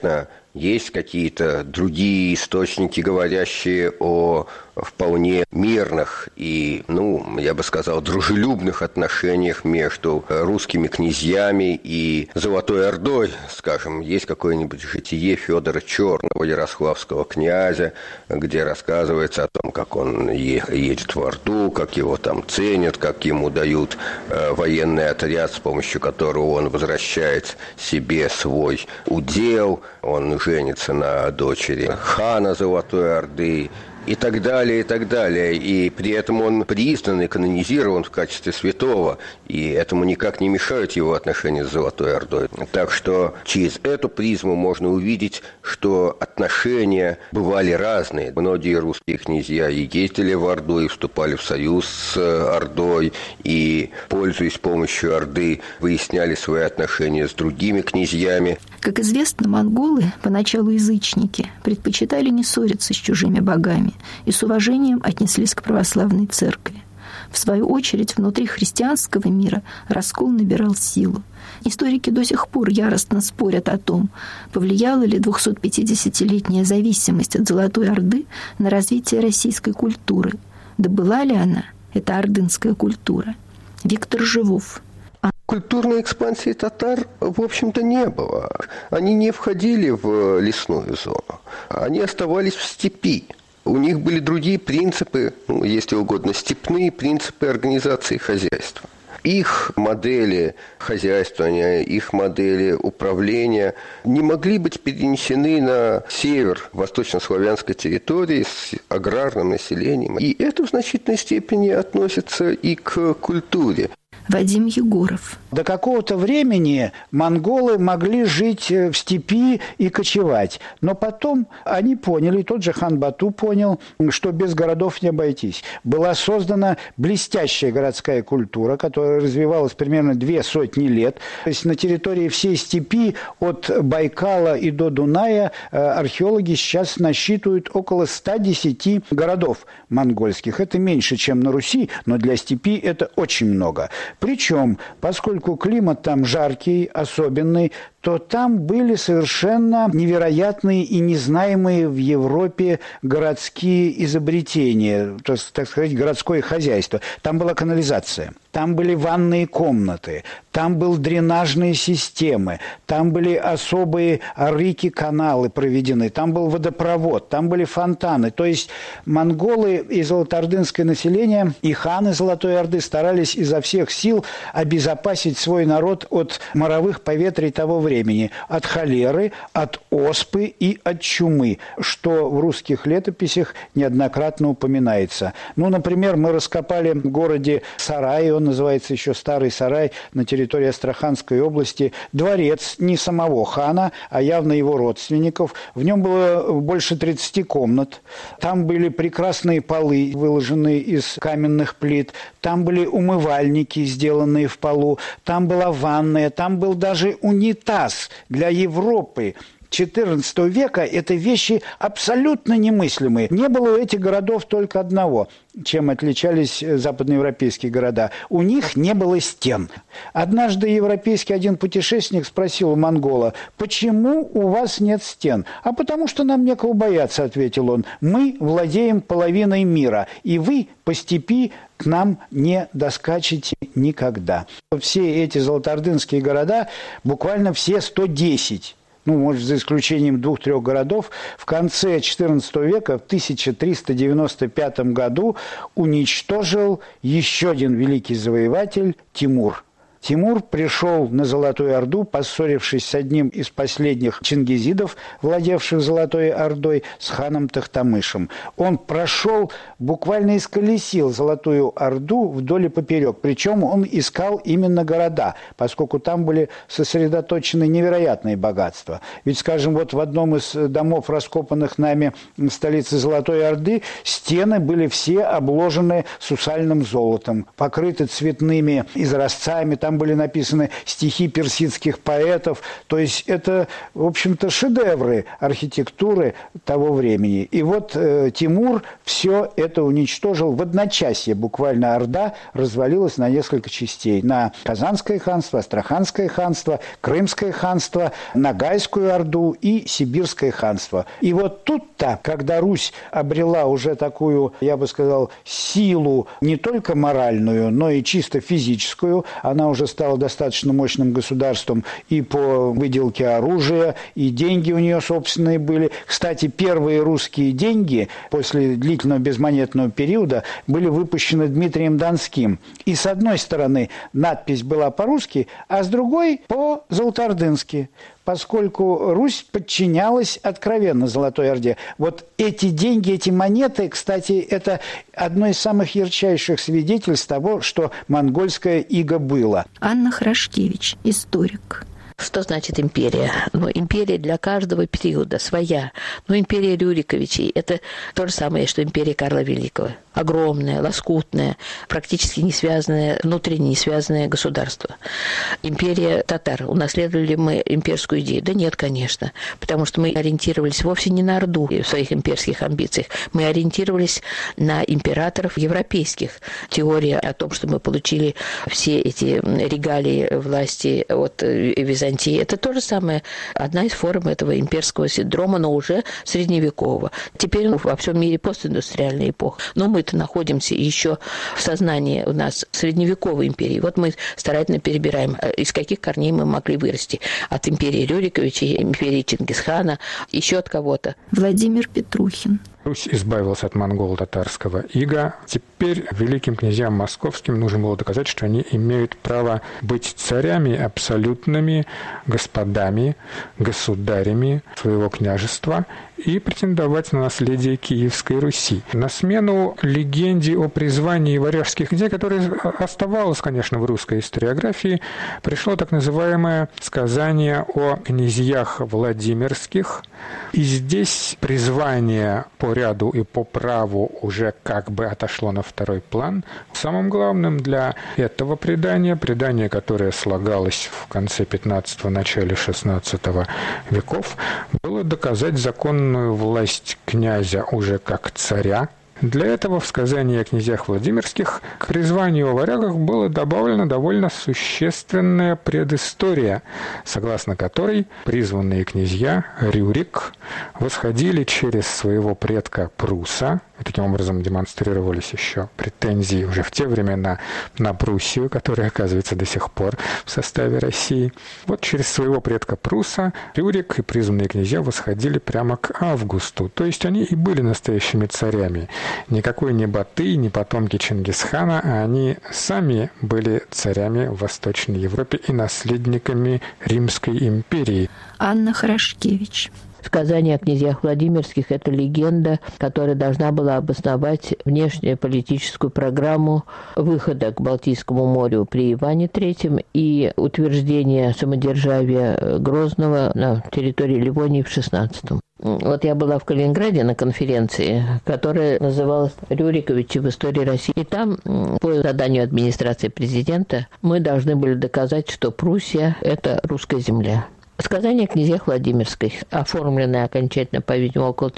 Есть какие-то другие источники, говорящие о вполне мирных и, я бы сказал, дружелюбных отношениях между русскими князьями и Золотой Ордой. Скажем, есть какое-нибудь житие Федора Черного, ярославского князя, где рассказывается о том, как он едет в Орду, как его там ценят, как ему дают военный отряд, с помощью которого он возвращает себе свой удел, он женится на дочери хана Золотой Орды, и так далее, и так далее. И при этом он признан и канонизирован в качестве святого, и этому никак не мешают его отношения с Золотой Ордой. Так что через эту призму можно увидеть, что отношения бывали разные. Многие русские князья и ездили в Орду, и вступали в союз с Ордой, и, пользуясь помощью Орды, выясняли свои отношения с другими князьями. Как известно, монголы, поначалу язычники, предпочитали не ссориться с чужими богами и с уважением отнеслись к православной церкви. В свою очередь, внутри христианского мира раскол набирал силу. Историки до сих пор яростно спорят о том, повлияла ли 250-летняя зависимость от Золотой Орды на развитие российской культуры. Да была ли она, эта ордынская культура? Виктор Живов. Культурной экспансии татар, в общем-то, не было. Они не входили в лесную зону. Они оставались в степи. У них были другие принципы, если угодно, степные принципы организации хозяйства. Их модели хозяйствования, их модели управления не могли быть перенесены на север восточнославянской территории с аграрным населением. И это в значительной степени относится и к культуре. Вадим Егоров. До какого-то времени монголы могли жить в степи и кочевать. Но потом они поняли, тот же хан Бату понял, что без городов не обойтись. Была создана блестящая городская культура, которая развивалась примерно 200 лет. То есть на территории всей степи от Байкала и до Дуная археологи сейчас насчитывают около 110 городов монгольских. Это меньше, чем на Руси, но для степи это очень много. Причем, поскольку климат там жаркий, особенный, то там были совершенно невероятные и незнаемые в Европе городские изобретения, то есть, так сказать, городское хозяйство. Там была канализация, там были ванные комнаты, там были дренажные системы, там были особые арыки-каналы проведены, там был водопровод, там были фонтаны. То есть монголы и золотоордынское население, и ханы Золотой Орды старались изо всех сил обезопасить свой народ от моровых поветрий того времени, от холеры, от оспы и от чумы, что в русских летописях неоднократно упоминается. Например, мы раскопали в городе Сарай, он называется еще Старый Сарай, на территории Астраханской области, дворец не самого хана, а явно его родственников. В нем было больше 30 комнат. Там были прекрасные полы, выложенные из каменных плит. Там были умывальники, сделанные в полу. Там была ванная, там был даже унитаз. Для Европы XIV века это вещи абсолютно немыслимые. Не было у этих городов только одного, чем отличались западноевропейские города. У них не было стен. Однажды европейский один путешественник спросил у монгола: «Почему у вас нет стен?» «А потому что нам некого бояться», — ответил он. «Мы владеем половиной мира, и вы по степи к нам не доскачете никогда». Все эти золотоордынские города, буквально все 110, может, за исключением 2-3 городов, в конце XIV века, в 1395 году, уничтожил еще один великий завоеватель Тимур. Тимур пришел на Золотую Орду, поссорившись с одним из последних чингизидов, владевших Золотой Ордой, с ханом Тохтамышем. Он прошел, буквально исколесил Золотую Орду вдоль и поперек. Причем он искал именно города, поскольку там были сосредоточены невероятные богатства. Ведь, скажем, вот в одном из домов, раскопанных нами в столице Золотой Орды, стены были все обложены сусальным золотом, покрыты цветными изразцами. там были написаны стихи персидских поэтов. То есть это, в общем-то, шедевры архитектуры того времени. И вот Тимур все это уничтожил в одночасье. Буквально Орда развалилась на несколько частей. На Казанское ханство, Астраханское ханство, Крымское ханство, Ногайскую Орду и Сибирское ханство. И вот тут-то, когда Русь обрела уже такую, я бы сказал, силу не только моральную, но и чисто физическую, она уже стала достаточно мощным государством и по выделке оружия, и деньги у нее собственные были. Кстати, первые русские деньги после длительного безмонетного периода были выпущены Дмитрием Донским. И с одной стороны надпись была по-русски, а с другой по-золотоордынски, поскольку Русь подчинялась откровенно Золотой Орде. Вот эти деньги, эти монеты, кстати, это одно из самых ярчайших свидетельств того, что монгольское иго было. Анна Храшкевич, историк. Что значит империя? Империя для каждого периода своя. Империя Рюриковичей – это то же самое, что империя Карла Великого. Огромное, лоскутное, практически не связанное, внутренне не связанное государство. Империя татар. Унаследовали мы имперскую идею? Да нет, конечно. Потому что мы ориентировались вовсе не на Орду в своих имперских амбициях. Мы ориентировались на императоров европейских. Теория о том, что мы получили все эти регалии власти от Византии, это то же самое. Одна из форм этого имперского синдрома, но уже средневекового. Теперь во всем мире постиндустриальная эпоха. Но мы-то находимся еще в сознании у нас средневековой империи. Вот мы старательно перебираем, из каких корней мы могли вырасти. От империи Рюриковича, империи Чингисхана, еще от кого-то. Владимир Петрухин. Русь избавилась от монголо-татарского ига. Теперь великим князьям московским нужно было доказать, что они имеют право быть царями, абсолютными господами, государями своего княжества и претендовать на наследие Киевской Руси. На смену легенде о призвании варяжских князей, которая оставалась, конечно, в русской историографии, пришло так называемое сказание о князьях Владимирских. И здесь призвание по ряду и по праву уже как бы отошло на второй план. Самым главным для этого предания, которое слагалось в конце 15-го, начале 16 веков, было доказать законную власть князя уже как царя. Для этого в сказании о князьях Владимирских к призванию о варягах было добавлена довольно существенная предыстория, согласно которой призванные князья Рюрик восходили через своего предка Пруса, и таким образом демонстрировались еще претензии уже в те времена на Пруссию, которая оказывается до сих пор в составе России. Вот через своего предка Пруса Рюрик и призванные князья восходили прямо к Августу, то есть они и были настоящими царями. Никакой не Батый, не потомки Чингисхана, а они сами были царями в Восточной Европе и наследниками Римской империи. Анна Храшкевич. Сказание о князьях Владимирских – это легенда, которая должна была обосновать внешнеполитическую программу выхода к Балтийскому морю при Иване III и утверждение самодержавия Грозного на территории Ливонии в XVI. Вот я была в Калининграде на конференции, которая называлась «Рюриковичи в истории России». И там, по заданию администрации президента, мы должны были доказать, что Пруссия – это русская земля. Сказание о князьях Владимирских, оформленное окончательно, по-видимому, около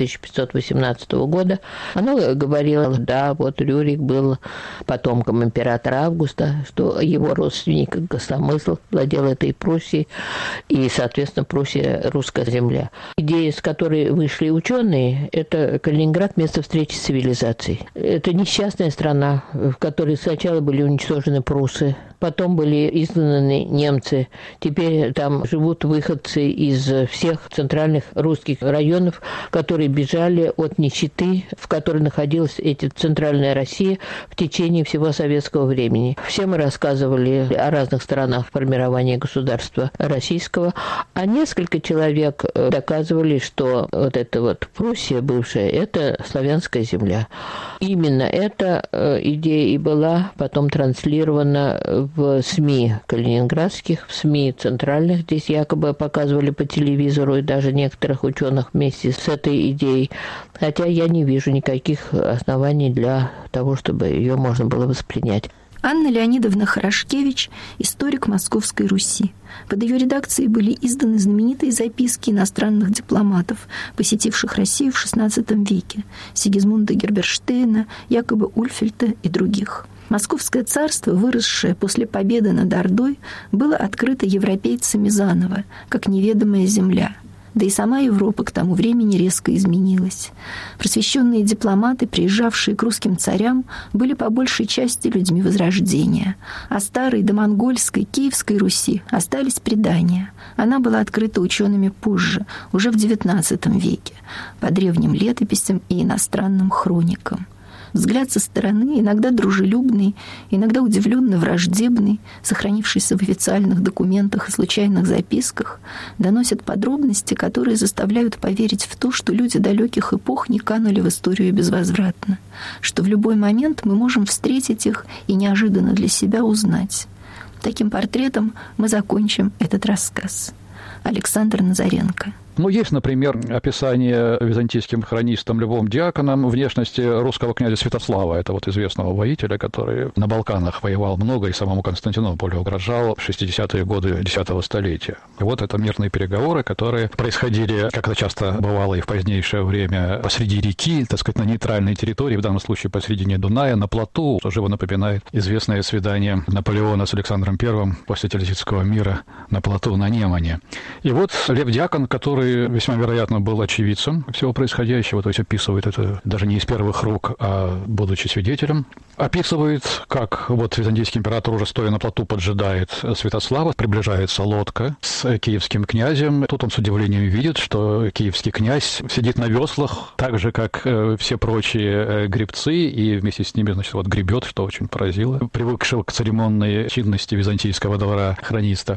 1518 года, оно говорило, да, вот Рюрик был потомком императора Августа, что его родственник Гостомысл владел этой Пруссией, и, соответственно, Пруссия – русская земля. Идея, с которой вышли ученые, это Калининград – место встречи цивилизаций. Это несчастная страна, в которой сначала были уничтожены пруссы, потом были изгнаны немцы, теперь там живут выходцы из всех центральных русских районов, которые бежали от нищеты, в которой находилась эта центральная Россия в течение всего советского времени. Все мы рассказывали о разных сторонах формирования государства российского, а несколько человек доказывали, что вот эта вот Пруссия бывшая – это славянская земля. Именно эта идея и была потом транслирована в СМИ калининградских, в СМИ центральных, здесь якобы показывали по телевизору и даже некоторых ученых вместе с этой идеей. Хотя я не вижу никаких оснований для того, чтобы ее можно было воспринять. Анна Леонидовна Хорошкевич – историк Московской Руси. Под ее редакцией были изданы знаменитые записки иностранных дипломатов, посетивших Россию в XVI веке – Сигизмунда Герберштейна, Якоба Ульфельта и других. Московское царство, выросшее после победы над Ордой, было открыто европейцами заново, как неведомая земля. Да и сама Европа к тому времени резко изменилась. Просвещенные дипломаты, приезжавшие к русским царям, были по большей части людьми Возрождения. А старой домонгольской, Киевской Руси остались предания. Она была открыта учеными позже, уже в XIX веке, по древним летописям и иностранным хроникам. Взгляд со стороны, иногда дружелюбный, иногда удивленно враждебный, сохранившийся в официальных документах и случайных записках, доносит подробности, которые заставляют поверить в то, что люди далеких эпох не канули в историю безвозвратно, что в любой момент мы можем встретить их и неожиданно для себя узнать. Таким портретом мы закончим этот рассказ. Александр Назаренко. Есть, например, описание византийским хронистом Львом Дьяконом внешности русского князя Святослава, это известного воителя, который на Балканах воевал много и самому Константинополю угрожал в 60-е годы X столетия. И это мирные переговоры, которые происходили, как это часто бывало и в позднейшее время, посреди реки, на нейтральной территории, в данном случае посредине Дуная, на плоту, что живо напоминает известное свидание Наполеона с Александром I после Тильзитского мира на плоту на Немане. И Лев Дьякон, который весьма вероятно был очевидцем всего происходящего, то есть описывает это даже не из первых рук, а будучи свидетелем. Описывает, как византийский император, уже стоя на плоту, поджидает Святослава, приближается лодка с киевским князем. Тут он с удивлением видит, что киевский князь сидит на веслах, так же, как все прочие гребцы, и вместе с ними, гребет, что очень поразило привыкшего к церемонной чинности византийского двора хрониста.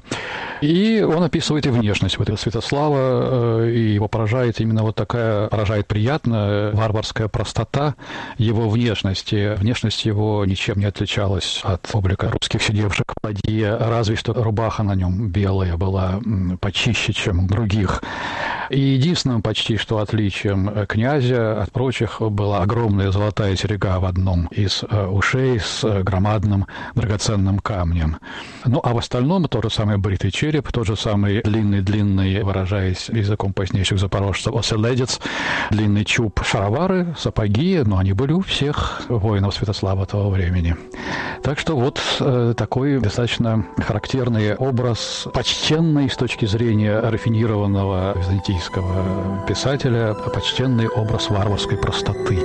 И он описывает и внешность Святослава, и его поражает именно такая, поражает приятно, варварская простота его внешности. Внешность его ничем не отличалась от облика русских, сидевших в ладье, разве что рубаха на нем белая была почище, чем у других. И единственным почти что отличием князя от прочих была огромная золотая серьга в одном из ушей с громадным драгоценным камнем. А в остальном тот же самый бритый череп, тот же самый длинный, выражаясь языком позднейших запорожцев, оселедец, длинный чуб, шаровары, сапоги, но они были у всех воинов Святослава того времени. Так что такой достаточно характерный образ, почтенный с точки зрения рафинированного византийского писателя, почтенный образ варварской простоты.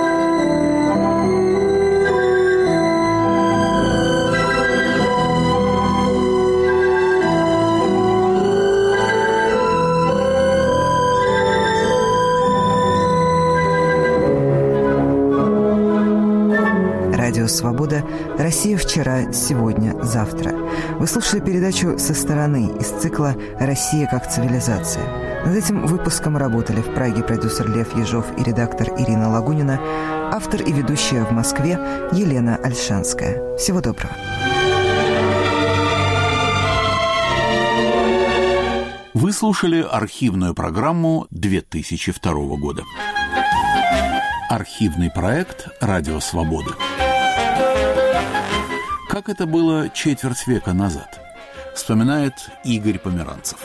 Радио «Свобода». Россия вчера, сегодня, завтра. Вы слушали передачу «Со стороны» из цикла «Россия как цивилизация». Над этим выпуском работали в Праге продюсер Лев Ежов и редактор Ирина Лагунина, автор и ведущая в Москве Елена Альшанская. Всего доброго. Вы слушали архивную программу 2002 года. Архивный проект «Радио Свобода». Как это было четверть века назад, вспоминает Игорь Померанцев.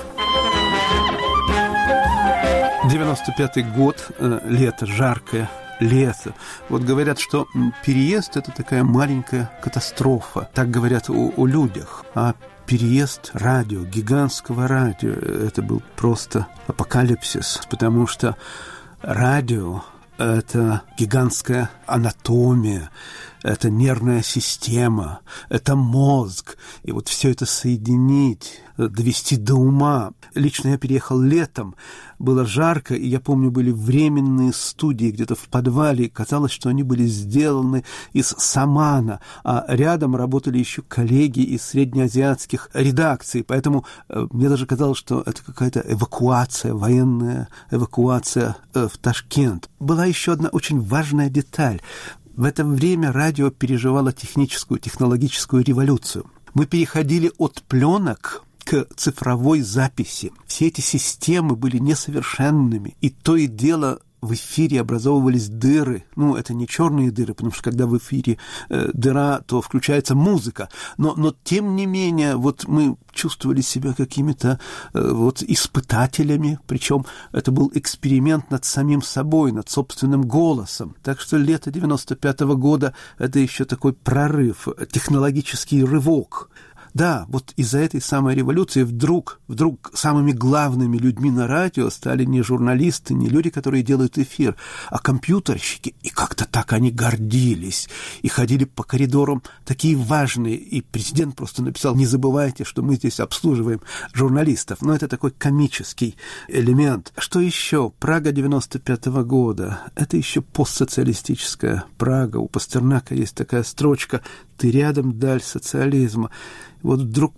95-й год, лето, жаркое лето. Говорят, что переезд – это такая маленькая катастрофа. Так говорят о людях. А переезд радио, гигантского радио – это был просто апокалипсис, потому что радио – это гигантская анатомия, это нервная система, это мозг. И все это соединить, довести до ума. Лично я переехал летом, было жарко, и я помню, были временные студии где-то в подвале, и казалось, что они были сделаны из самана, а рядом работали еще коллеги из среднеазиатских редакций, поэтому мне даже казалось, что это какая-то эвакуация, военная эвакуация в Ташкент. Была еще одна очень важная деталь. В это время радио переживало техническую, технологическую революцию. Мы переходили от пленок к цифровой записи. Все эти системы были несовершенными, и то и дело в эфире образовывались дыры. Ну, это не черные дыры, потому что когда в эфире дыра, то включается музыка. Но тем не менее, вот мы чувствовали себя какими-то вот испытателями, причем это был эксперимент над самим собой, над собственным голосом. Так что лето 95-го года – это еще такой прорыв, технологический рывок. Да, вот из-за этой самой революции вдруг самыми главными людьми на радио стали не журналисты, не люди, которые делают эфир, а компьютерщики. И как-то так они гордились. И ходили по коридорам такие важные. И президент просто написал: не забывайте, что мы здесь обслуживаем журналистов. Но это такой комический элемент. Что еще? Прага 95-го года. Это еще постсоциалистическая Прага. У Пастернака есть такая строчка: «Ты рядом, даль социализма». Вот вдруг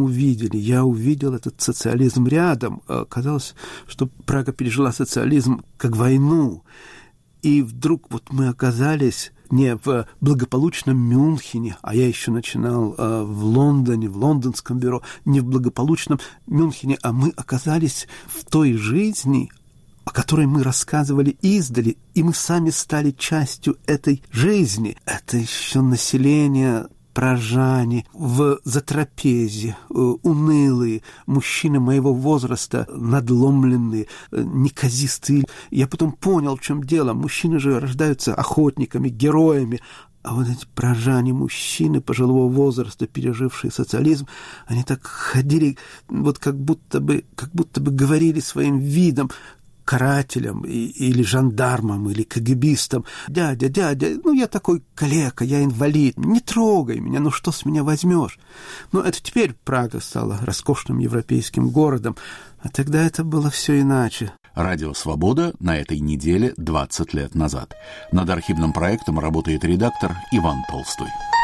я увидел этот социализм рядом. Казалось, что Прага пережила социализм как войну. И вдруг вот мы оказались не в благополучном Мюнхене, а я еще начинал в Лондоне, в лондонском бюро, не в благополучном Мюнхене, а мы оказались в той жизни, о которой мы рассказывали издали, и мы сами стали частью этой жизни. Это еще население, прожане, в затрапезе, унылые, мужчины моего возраста, надломленные, неказистые. Я потом понял, в чем дело. Мужчины же рождаются охотниками, героями. А вот эти прожане, мужчины пожилого возраста, пережившие социализм, они так ходили, вот как будто бы говорили своим видом карателям или жандармам, или КГБистам: дядя, я такой калека, я инвалид, не трогай меня, что с меня возьмешь? Это теперь Прага стала роскошным европейским городом, а тогда это было все иначе. Радио «Свобода» на этой неделе 20 лет назад. Над архивным проектом работает редактор Иван Толстой.